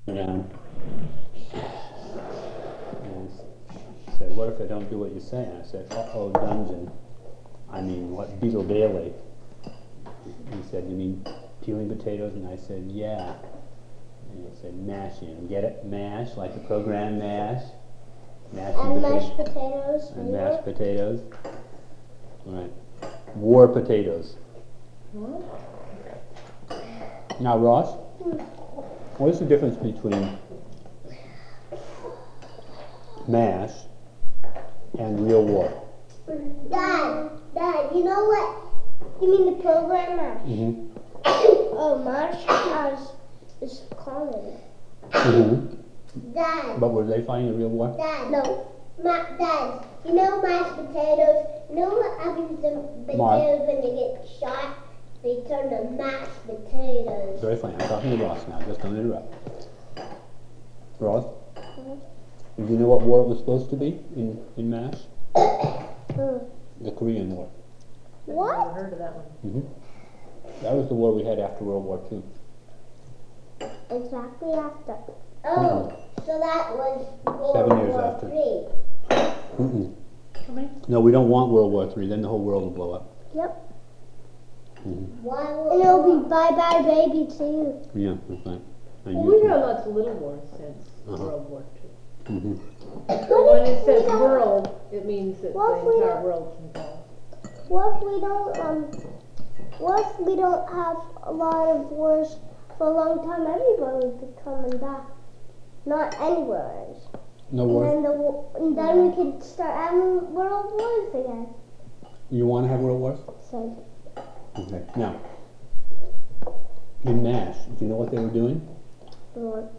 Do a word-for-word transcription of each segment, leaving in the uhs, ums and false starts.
around and said, what if I don't do what you say? And I said, uh-oh, dungeon. I mean, what, Beetle Bailey? He said, you mean peeling potatoes? And I said, yeah. And he said, mashing. Get it? Mash, like the program MASH. Mashed and pota- mashed potatoes. And mashed potatoes. All right. War potatoes. What? Now, Ross, what is the difference between MASH and real war? Dad, Dad, you know what? You mean the program MASH? Mm-hmm. Oh, MASH has is common. Mm-hmm. Dad. But were they fighting a real war? Dad. No. Ma Dad, you know mashed potatoes? You know what happens to potatoes Mark. when they get shot? They turn to mashed potatoes. Very funny. I'm talking to Ross now. Just don't interrupt. Ross? Mm-hmm. Do you know what war it was supposed to be in, in MASH? Mm. The Korean War. What? I've never heard of that one. Mm-hmm. That was the war we had after World War Two. Exactly after. Oh, mm-hmm. So that was World Seven years War after. Three. Mm-mm. How many? No, we don't want World War Three. Then the whole world will blow up. Yep. Mm-hmm. Why will and it'll be Bye Bye Baby too. Yeah, that's right. Well, we've had lots of little wars since Uh-huh. World War Two. Mm-hmm. But when it says world, it means that What the if we entire don't- world's involved. What if we don't um? What if we don't have a lot of wars for a long time? Everybody would be coming back. Not anywhere else. No And war? then, the, and then we could start having world wars again. You want to have world wars? So, Okay. Now, in MASH, do you know what they were doing? what?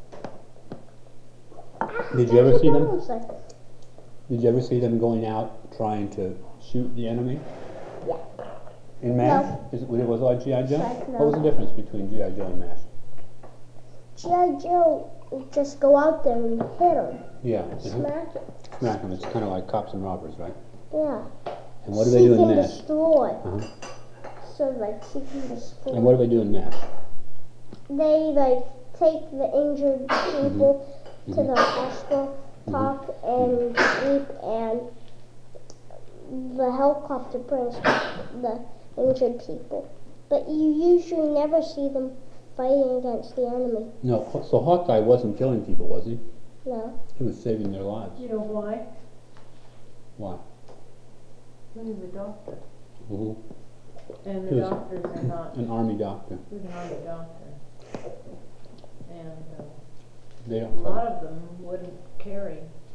Did you ever see them? Like, Did you ever see them going out trying to shoot the enemy? Yeah. In MASH? Is it, was it like G I. Joe? Like, no. What was the difference between G I. Joe and MASH? G I. Joe would just go out there and hit him. Yeah. Mm-hmm. Smack it. Smack them. It's kind of like cops and robbers, right? Yeah. And what do they do in Seek and MASH? destroy. Uh-huh. So like seek and destroy. And what do they do in MASH? They like take the injured people Mm-hmm. to the hospital, Mhm. talk and sleep, and the helicopter brings the injured people. But you usually never see them fighting against the enemy. No, so Hawkeye wasn't killing people, was he? No. He was saving their lives. You know why? Why? He was a doctor. Mm-hmm. And He the was doctors are not, An army doctor. he was an army doctor. And uh, They a don't lot fight. of them wouldn't carry.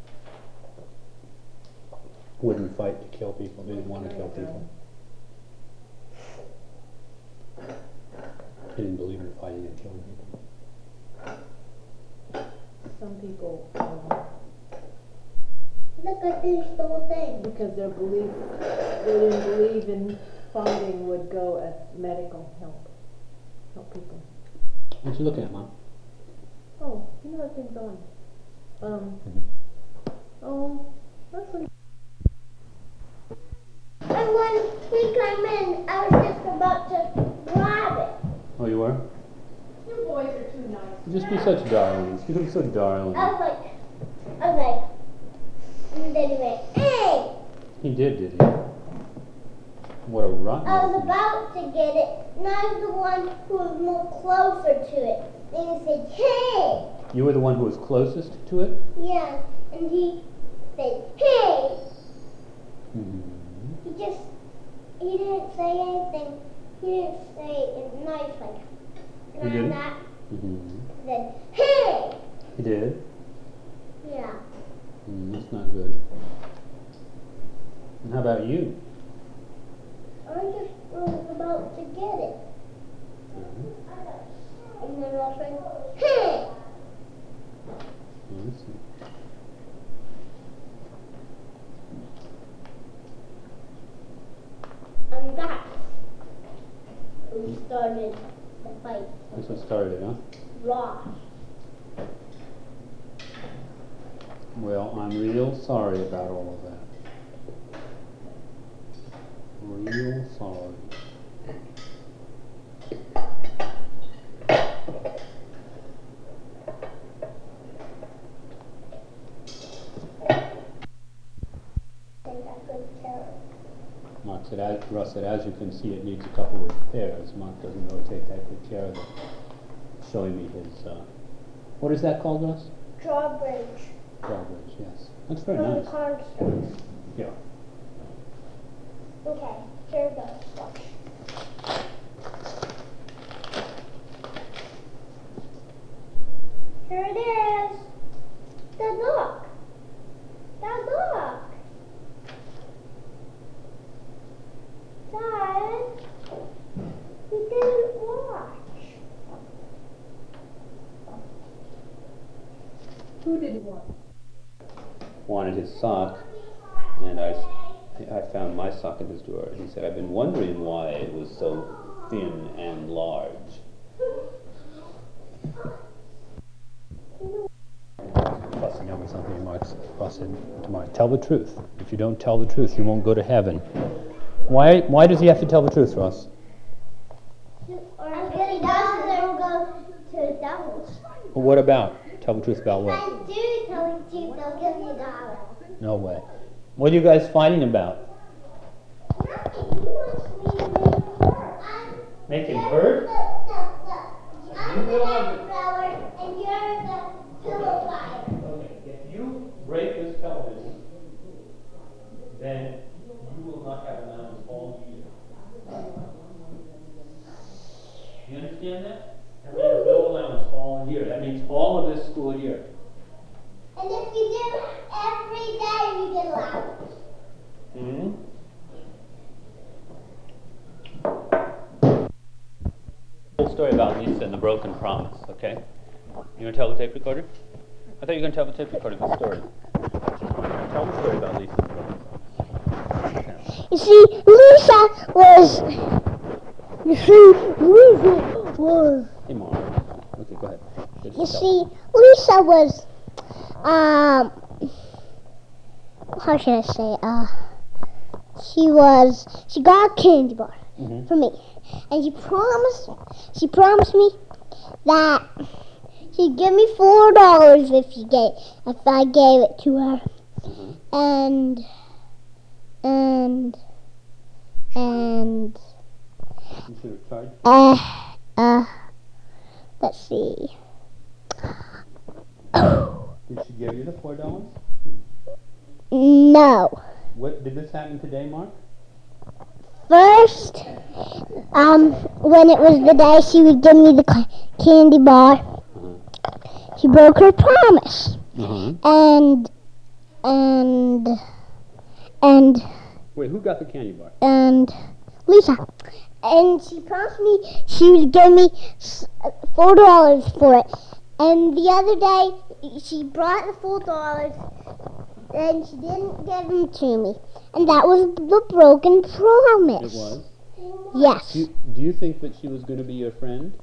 Wouldn't fight to kill people. They didn't want to kill carry a people. gun. They didn't believe in fighting and killing people. Some people, um, Look at this whole thing. because their belief, they didn't believe in fighting would go as medical help, help people. What you looking at, Mom? Oh, you know that thing's on. Um, Mhm. oh, that's what. And when he came in, I was just about to grab it. Oh, you were? You boys are too nice. You just be such darlings. You be so darling. I was like, I was like, and then he went, hey! He did, did he? What a rotten. I was little thing. about to get it, and I was the one who was more closer to it. And he said, hey! You were the one who was closest to it? Yeah, and he said, hey! Mm-hmm. He just, he didn't say anything. He didn't say it nice like, He can I didn't? have that? Mm-hmm. He said, hey! He did? Yeah. Mm, that's not good. And how about you? I just was about to get it. Mm-hmm. And then I was like, hey! Oh, I see. And that's who started the fight. That's what started it, huh? Ross. Well, I'm real sorry about all of that. Real sorry. Russ said, as you can see, it needs a couple of repairs. Mark doesn't really take that good care of it. Showing me his, uh, what is that called, Russ? Drawbridge. Drawbridge, yes. That's very From nice. the cornerstones. Yeah. Okay, here it goes. Watch. Here it is. Dad, look. Dad, look. Dad, we didn't watch. Who didn't want? Wanted his sock, and I, I found my sock in his drawer. He said, I've been wondering why it was so thin and large. Fussing over something, Mark said to Mark, tell the truth. If you don't tell the truth, you won't go to heaven. Why, why does he have to tell the truth, Ross? Or if he doesn't, he'll go to the devils. Well, what about? Tell the truth about If what? I do tell the truth, they'll give me a dollar. No way. What are you guys fighting about? Nothing. He wants me to make hurt. Make him hurt? Look, look, look. I'm the egg thrower, and you're the pillow fighter. Okay, if you break this television, then you will not have allowance all year. You understand that? That means no allowance all year. That means all of this school year. And if you do every day, you get allowance. Mm-hmm. Whole story about Lisa and the broken promise, okay? You gonna tell the tape recorder? I thought you were gonna tell the tape recorder the story. Tell the story about Lisa and the broken promise. You see, Lisa was. You see, Lisa was. Hey, Mom. Okay, go ahead. Just You tell see, Lisa was. Um. How should I say? Uh. She was. She got a candy bar Mhm. for me, and she promised. She promised me that she'd give me four dollars if she gave if I gave it to her, Mhm. and and and. You should have charged. Uh, uh, let's see. Did she give you the four dollars? No. What did this happen today, Mark? First, um, when it was the day she would give me the ca- candy bar, Uh-huh. she broke her promise. Uh-huh. And, and, and, Wait, who got the candy bar? and Lisa. And she promised me she would give me s- four dollars for it. And the other day, she brought the four dollars, and she didn't give them to me. And that was the broken promise. It was. Yes. Do you, do you think that she was going to be your friend?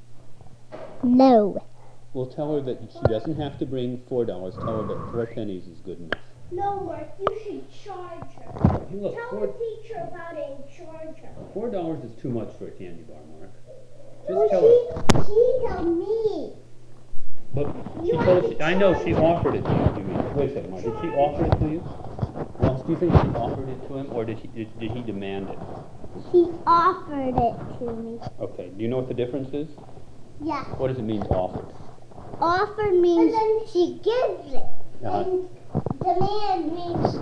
No. Well, tell her that she doesn't have to bring four dollars. Tell her that four pennies is good enough. No, Mark, you should charge her. Hey, look, Tell four, the teacher about it and charge her. four dollars is too much for a candy bar, Mark. Just Well, tell her. she, she told me. But she You told have she, to I know she charge offered it to you. you mean. Wait a second, Mark. Did she offer it to you? Ross, do you think she offered it to him, or did he did, did he demand it? She offered it to me. Okay. Do you know what the difference is? Yeah. What does it mean, offered? Offer means she gives it. Uh-huh. And demand means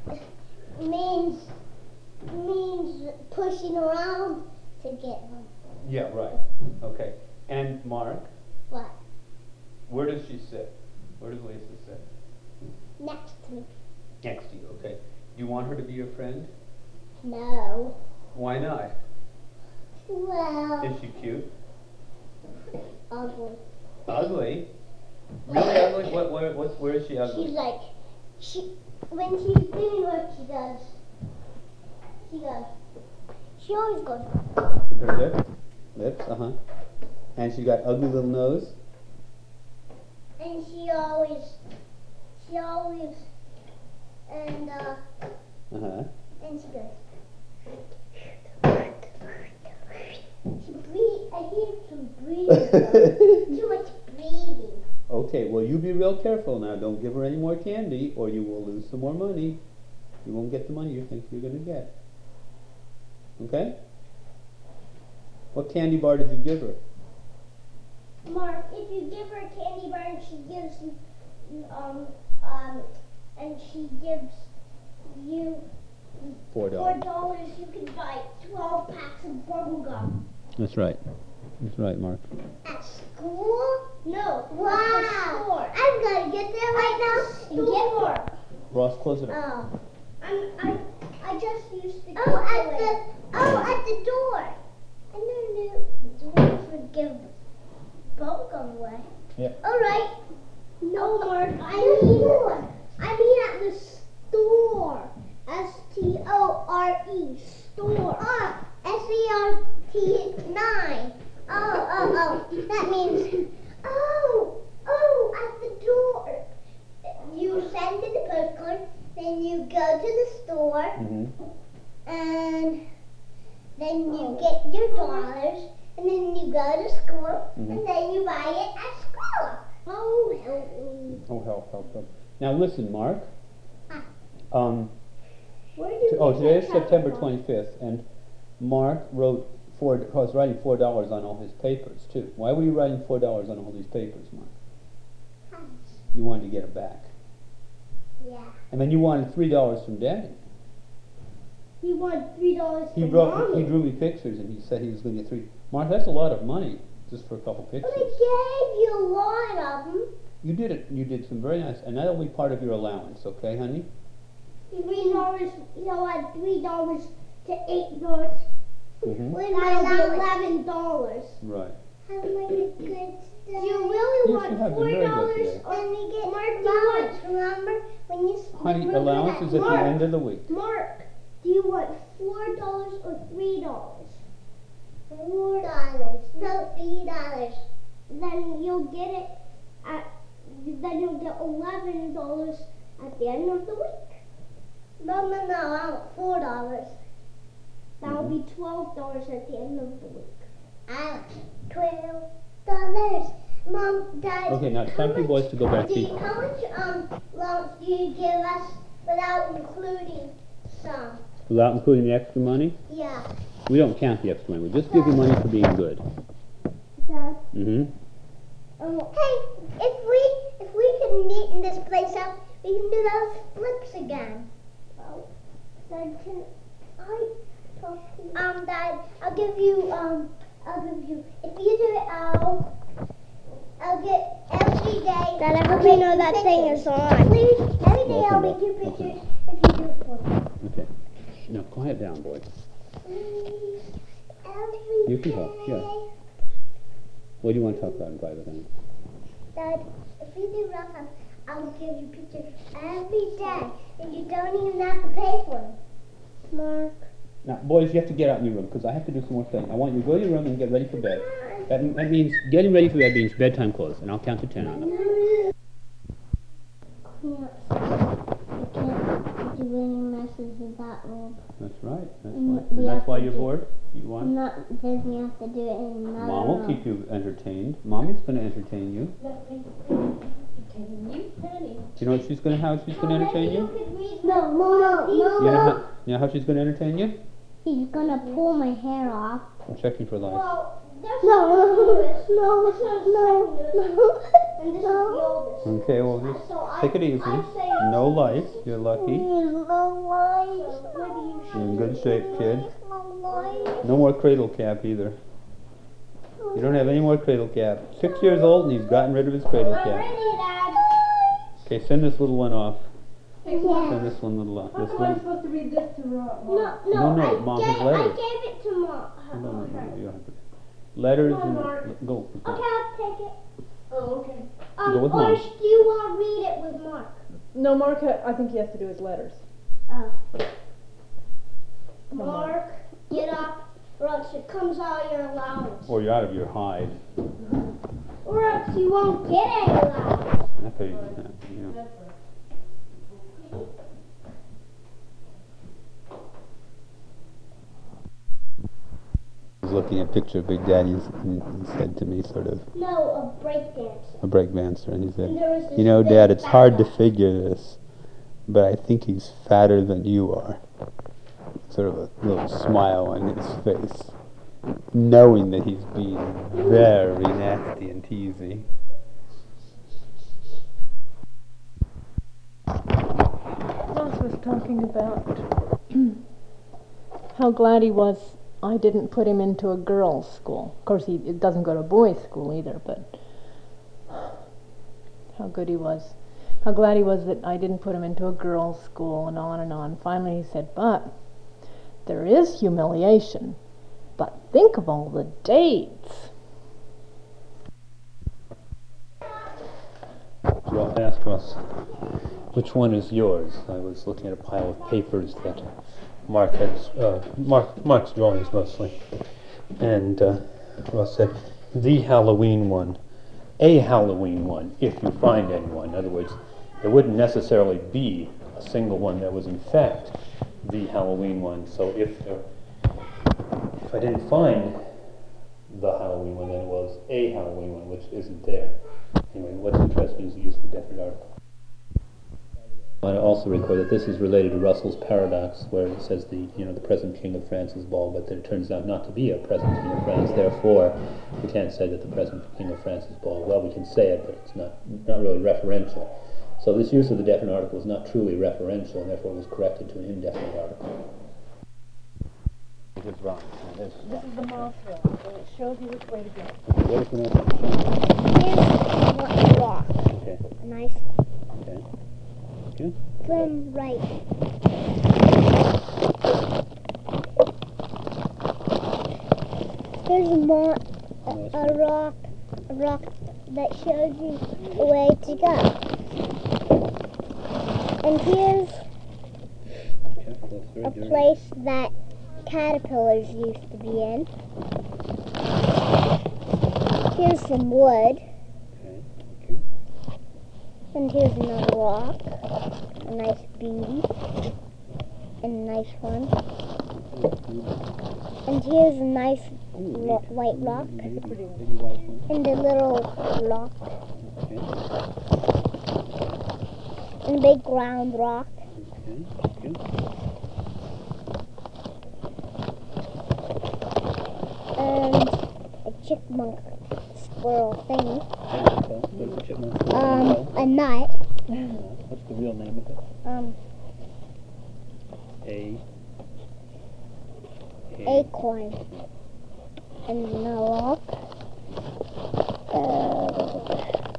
means means pushing around to get them. Yeah. Right. Okay. And Mark, What? where does she sit? Where does Lisa sit? Next to me. Next to you. Okay. Do you want her to be your friend? No. Why not? Well, Is she cute? ugly. Ugly? Really ugly? What? Where? What? Where is she ugly? She's like, she, when she's doing what she does, she goes, she always goes, With her lip? Lips? Uh huh. And she got ugly little nose. and she always, she always, and, uh, Uh huh. and she goes, she breathe, I hear some breathing, though. Too much breathing. Okay, well, you be real careful now. Don't give her any more candy, or you will lose some more money. You won't get the money you think you're going to get. Okay? What candy bar did you give her? Mark, if you give her a candy bar and she gives you, um, um, and she gives you Four four dollars. dollars, you can buy twelve packs of bubble gum. That's right. That's right, Mark. At school? No. Wow. At the store. I'm gonna get there right now and get more. Ross, close it up. Oh. I'm, I, I just used the Oh, at the, oh, at the door. I never knew doors would give bubble gum away. Yeah. All right. No, Mark. I mean, I mean at the store. S T O R E. Store. Ah, S E R T nine. Oh, oh, oh. That means, oh, oh, at the door. You send in the postcard, then you go to the store, Mm-hmm. and then you get your dollars, and then you go to school, Mhm. and then you buy it at school. Oh, help me. Oh, help, help, help. Now listen, Mark. Huh. Um, Where do you t- oh, get today that is September from? twenty-fifth, and Mark wrote four, was writing four dollars on all his papers, too. Why were you writing four dollars on all these papers, Mark? Huh. You wanted to get it back. Yeah. And then you wanted three dollars from Daddy. He wanted three dollars He from wrote, Mommy. he drew me pictures, and he said he was going to get three. Mark, that's a lot of money just for a couple But pictures. I gave you a lot of them. You did it. You did some very nice, and that'll be part of your allowance, okay, honey? Three dollars. He'll add three dollars to eight dollars. Mm-hmm. That'll be eleven dollars. Right. How many good stuff? Do you really Yes, you want have been four very good dollars? today. Then we get Mark, allowance. Remember when you? Honey, remember allowance that? is at Mark, the end of the week. Mark, do you want four dollars or three dollars? Four dollars. No, three dollars. Then you'll get it at. Then you'll get eleven dollars at the end of the week. No, no, no. I want four dollars. That'll Mhm. be twelve dollars at the end of the week. I want twelve dollars. Mom, Dad. Okay, now it's how time for you much boys to go back do to you, How much um allowance do you give us without including some? Without including the extra money? Yeah. We don't count the extra money. We just give you money for being good. Dad. Mm-hmm. Um, hey, if we if we can neaten this place up, we can do those flips again. Oh, Dad, can I talk to you? Um, Dad, I'll give you um, I'll give you if you do it, I'll I'll get every day. Dad, I hope you know that thing is on. Please, every day I'll make you pictures if you do it for me. Okay. Now quiet down, boy. Please, every You can talk, yeah. day. What do you want to talk about in private, honey? Dad, if you do rough house, I'll give you pictures every day, and you don't even have to pay for them. Mark. Now, boys, you have to get out in your room because I have to do some more things. I want you to go to your room and get ready for bed. That, that means getting ready for bed means bedtime clothes, and I'll count to ten on them. Yeah, I can't do any messes in that room. That's right. That's Mm, why. we And that's have why to you're do- bored. You I'm want. not, then we have to do it in another Mom will room. keep you entertained. Mommy's going to entertain you. Let me entertain you, Penny. Do you know what she's going to how she's going to entertain you? No, no, no, You know no. how, you know how she's going to entertain you? He's gonna pull my hair off. I'm checking for life. Well, no, no, no, no, and this no. is the oldest. Okay, well just So I- take it easy. I say- No lice. You're lucky. No lies. What do you You're in good shape, kid. No lies. No more cradle cap either. You don't have any more cradle cap. Six years old and he's gotten rid of his cradle I'm cap. ready, Dad. Okay, send this little one off. Send Yeah. this one little off. How This come I'm one. supposed to read this to Rob? No, no, No, no, I, Mom, gave, his I letters. gave it to Mom. No, no, no, no, you don't have to. Letters Come on, and Mark. go. Okay, I'll take it. Oh, okay. Um, Go with or Mom. do you want to read it with Mark? No, Mark, ha- I think he has to do his letters. Oh. Come on, Mark, get up, or else it comes out of your allowance. Or you're out of your hide. Or else you won't get any allowance. That's how you do that, you know. I was looking at a picture of Big Daddy and and he said to me, sort of, No, a break dancer. a break dancer, and he said, And there was this you know, big Dad, it's fat hard to guy. figure this, but I think he's fatter than you are. sort of a little smile on his face, knowing that he's being very nasty and teasy. Ross was talking about how glad he was I didn't put him into a girls' school. Of course, he it doesn't go to boys' school either, but how good he was. How glad he was that I didn't put him into a girls' school, and on and on. Finally, he said, but there is humiliation. But think of all the dates. Well, ask us, which one is yours? I was looking at a pile of papers that Mark had, uh, Mark, Mark's drawings mostly. And uh, Ross said, the Halloween one. A Halloween one, if you find anyone. In other words, there wouldn't necessarily be a single one that was in fact the Halloween one. So if there, if I didn't find the Halloween one, then it was a Halloween one, which isn't there. Anyway, what's interesting is the use of the definite article. I also record that this is related to Russell's paradox, where it says the you know the present king of France is bald, but that it turns out not to be a present king of France. Therefore, we can't say that the present king of France is bald. Well, we can say it, but it's not not really referential. So this use of the definite article is not truly referential, and therefore it was corrected to an indefinite article. It is wrong. This is the moth rock, and it shows you which way to go. What is the next one? Here's a rock. Okay. A nice Okay. Good. slim right. Here's a, mo- a, a rock, a rock that shows you the way to go. And here's Okay, close, very a dirty. place that caterpillars used to be in. Here's some wood. Okay, thank you. And here's another rock. A nice beauty. And a nice one. And here's a nice Ooh, ro- neat. white rock. Baby, baby white one. And a little rock. Okay, And a big round rock. okay, thank you. And a chipmunk squirrel thingy. There you go. What is the chipmunk? Um, a nut. Uh, what's the real name of it? Um, A. acorn. And a rock. Uh,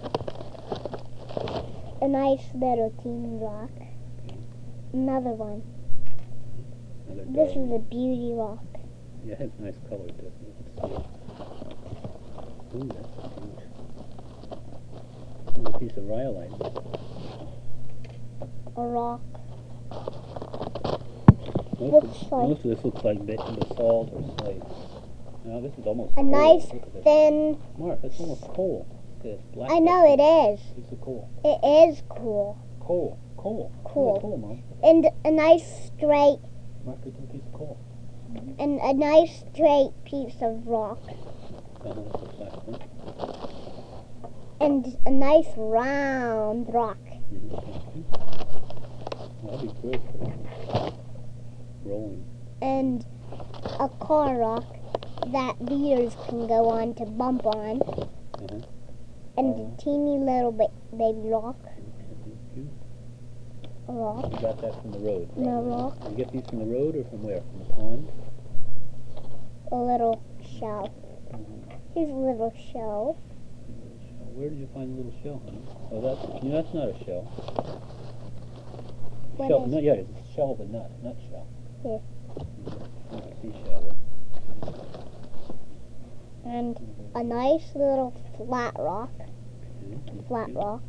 a nice little teeny rock. Another one. Another This dog. is a beauty rock. Yeah, it has nice color, doesn't it? Let's see. Ooh, that's huge. Ooh, a piece of rhyolite. A rock. Most Looks of, like- most of this looks like bit of basalt or slate. No, this is almost A coal. nice Look at this. thin. Mark, that's almost coal. This black. I know it is. Piece of coal. It is cool. Coal. Coal. Coal. Look at coal, Mom. And a nice straight. Mark, it's a piece of coal. And a nice straight piece of rock. Uh-huh, that's a black one. And a nice round rock. Mm-hmm. Thank you. That'd be good for rolling. And a car rock that beers can go on to bump on. Uh-huh. And a teeny little ba- baby rock. Okay, thank you. A rock. You got that from the road. And a probably. rock. You get these from the road or from where? From the pond? A little shell. Mm-hmm. Here's a little shell. Little shell. Where did you find the little shell, honey? Oh, that's, you know, that's not a shell. What Shell, is- no, yeah, it's a shell of a nut, nut shell. Yeah. Mm-hmm. Not a seashell. And a nice little flat rock. Okay, thank Flat you. rock.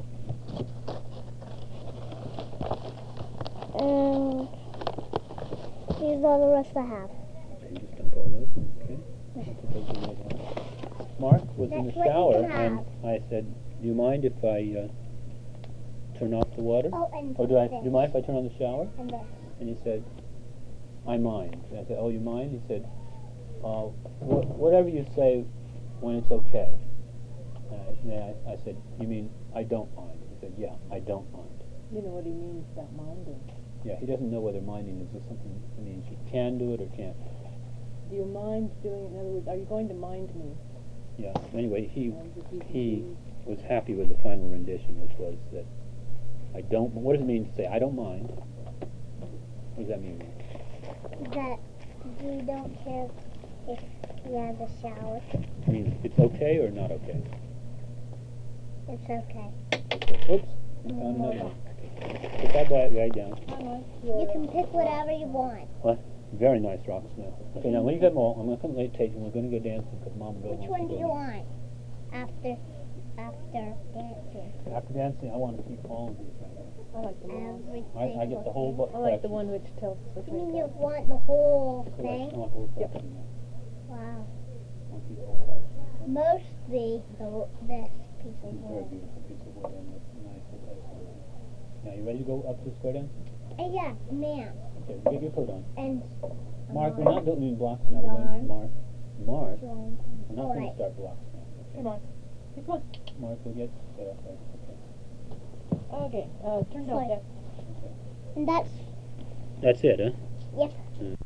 And these are the rest I have. Okay, you just dump all those. Okay. I'll put those in there now. Mark was in the That's what you shower, can and have. I said, "Do you mind if I uh, turn off the water?" Oh, and Or do I? this. Do you mind if I turn on the shower? And this. And he said, "I mind." And I said, "Oh, you mind?" He said, uh, wh- "Whatever you say, when it's okay." And I, and I, I said, "You mean I don't mind?" He said, "Yeah, I don't mind." You know what he means about minding. Yeah, he doesn't know whether minding is just something that means you can do it or can't. Do you mind doing it? In other words, are you going to mind me? Yeah, anyway, he, Um, if you- he was happy with the final rendition, which was that I don't, what does it mean to say I don't mind? What does that mean? That you don't care if you have a shower. I mean, it's okay or not okay? It's okay. Oops, I found another one. Put that guy right down. You can pick whatever you want. What? Very nice rocks now. Okay, now when you get them all, I'm going to come late take and we're going to go dancing because Mom really Which wants one to do go. you want? After, after dancing. After dancing, I want to keep all of these right here. I like them all. Everything. I, I get the whole book I like the collection. one which tells us which You way mean to you go. want the whole Collection. I thing? want the whole Yep. collection. Yeah. Wow. I want to keep the whole collection. Mostly the this piece It's of a very wood. beautiful piece of wood and it's nice with ice on it. Now, you ready to go up to the square dance? Uh, yeah, man. Okay, get your coat on. And Mark, we're not doing blocks now. We're going to Mark. Mark, John. we're not going to Alright. start blocks now. Okay. Come on. Come on. Mark, we'll get set up there. Okay. Okay, uh, turn it off, Fine. Dad. Okay. And that's That's it, huh? Yep. Mm.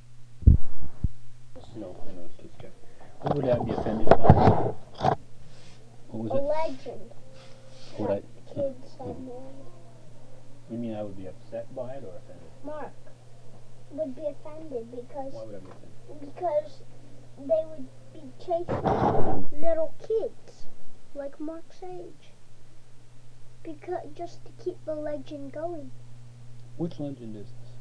No, I know it's too scary. What would I be offended about? What was a it? legend Would I? that kids have made. You mean I would be upset by it or offended? Mark would be offended because Why would I be offended? because they would be chasing little kids like Mark's age. Because just to keep the legend going Which legend is this?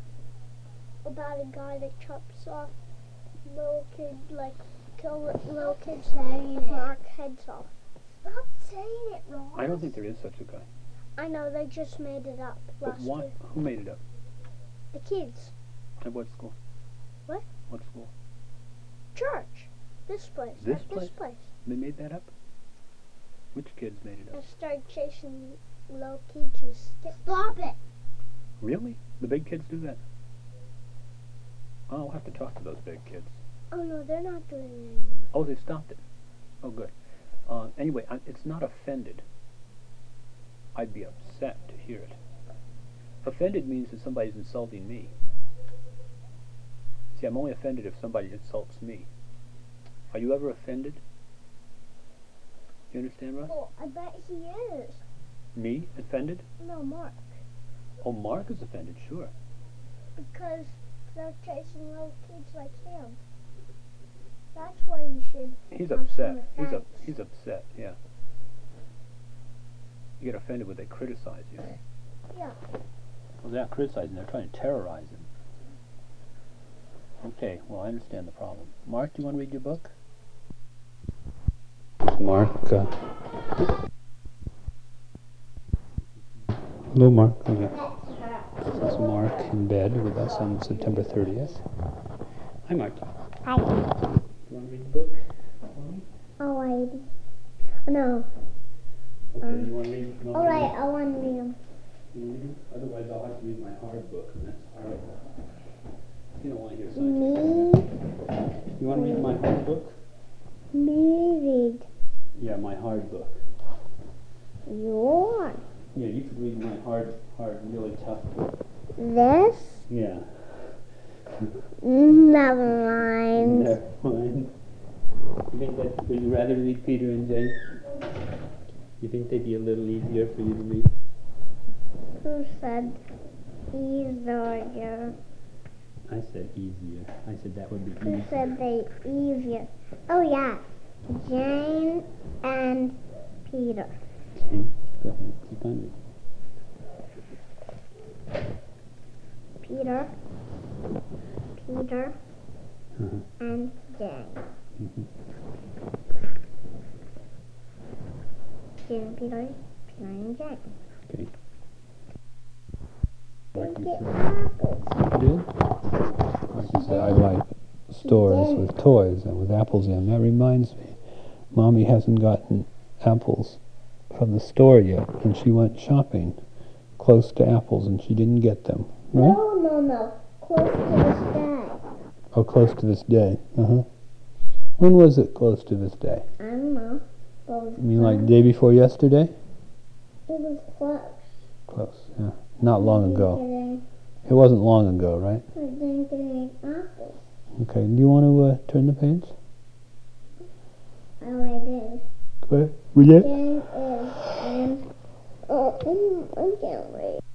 about a guy that chops off little kid like kill li- little kids saying Mark heads off. Stop saying it, Ross. I don't think there is such a guy. I know they just made it up But last why? year. Who made it up? The kids. At what school? What? What school? Church. This place. This At place? This place. They made that up? Which kids made it I up? started chasing little kids with sticks. Stop it! Really? The big kids do that? I'll have to talk to those big kids. Oh no, they're not doing it anymore. Oh, they stopped it. Oh, good. Uh, anyway, I, it's not offended. I'd be upset to hear it. Offended means that somebody's insulting me. See, I'm only offended if somebody insults me. Are you ever offended? You understand, Russ? Well, I bet he is. Me? Offended? No, Mark. Oh, Mark is offended, sure. Because they're chasing little kids like him. That's why you should. He's have some upset. He's up. offense. He's upset. Yeah. You get offended when they criticize you. Yeah. Well, they're not criticizing. They're trying to terrorize him. Okay. Well, I understand the problem. Mark, do you want to read your book? Mark. Uh, Hello, Mark. Okay. This is Mark in bed with us on September thirtieth. Hi, Mark. Hi. You want to read the book? Oh, I. No. Okay. Um, you want to read? No, All right, I want to read them. You want to read? Otherwise, I'll have to read my hard book, and that's hard. You don't want to hear something. Me. You want to read my hard book? Me read. Yeah, my hard book. Your. Yeah, you could read my hard, hard, really tough book. This. Yeah. Never mind. Never mind. You think that, would you rather read Peter and Jane? You think they'd be a little easier for you to read? Who said easier? I said easier. I said that would be Who easier. said they easier? Oh yeah, Jane and Peter. Okay, go ahead. Keep on reading. Peter. Peter Uh-huh. and Jane. Mhm. Jane and Peter. Peter and Jane. Okay. Like you Get said. apples. You do? Like you said, I like stores with toys and with apples in. That reminds me, Mommy hasn't gotten apples from the store yet, and she went shopping close to apples, and she didn't get them. Right? No, no, no. Close to this day. Oh, close to this day. Uh-huh. When was it close to this day? I don't know. But it was You mean like close. day before yesterday? It was close. Close, yeah. Not long ago. Getting It wasn't long ago, right? I didn't get any apples. Okay. Do you want to uh, turn the page? Oh, I did. Okay. Will you? Then, um, um, oh, I can't wait.